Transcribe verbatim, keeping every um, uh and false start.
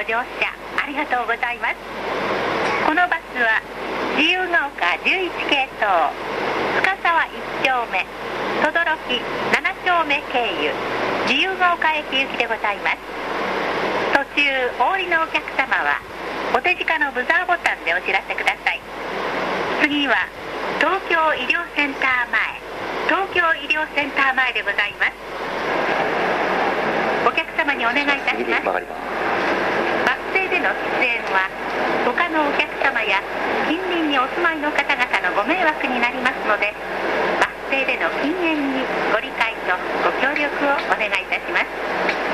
乗車ありがとうございます。このバスは自由が丘じゅういち系統深沢いっ丁目等々力なな丁目経由自由が丘駅行きでございます。途中お降りのお客様はお手近のブザーボタンでお知らせください。次は東京医療センター前東京医療センター前でございます。お客様にお願いいたします。バス停での喫煙は他のお客様や近隣にお住まいの方々のご迷惑になりますので、バス停での禁煙にご理解とご協力をお願いいたします。